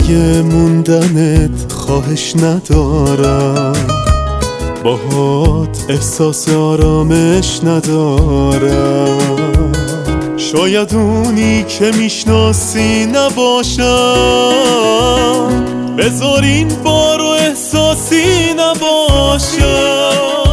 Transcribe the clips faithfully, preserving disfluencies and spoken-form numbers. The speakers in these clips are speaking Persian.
برای موندنت خواهش ندارم، باهات احساس آرامش ندارم. شاید اونی که میشناسی نباشم، بذار این بار و احساسی نباشم.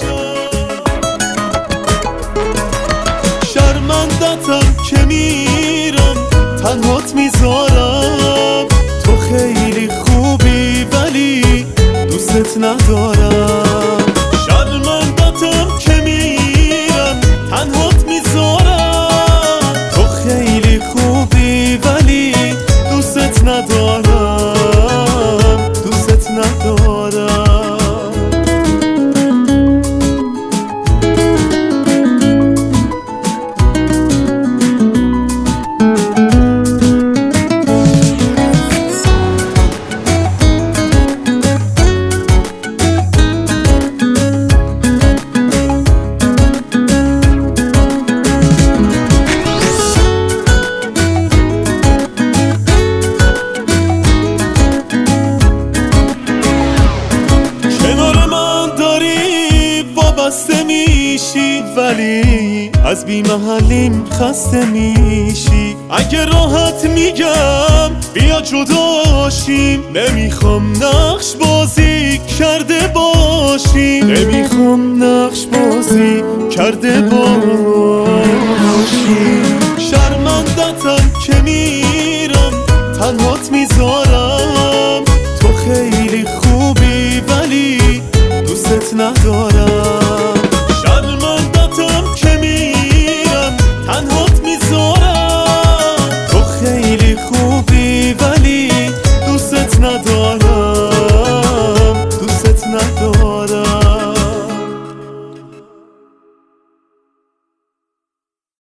شرمندتم که میرم تنهات میذارم، تو خیلی خوبی ولی دوستت ندارم. شرمندتم که میرم تنهات میذارم، تو خیلی خوبی ولی دوستت ندارم، دوستت ندارم. خسته میشی ولی از بی محلیم خسته میشی. اگه راحت میگم بیا جداشیم، نمیخوام نقش بازی کرده باشیم، نمیخوام نقش بازی کرده باشیم. شرمندتم که میرم تنهات میذارم، تو خیلی خوبی ولی دوستت ندارم.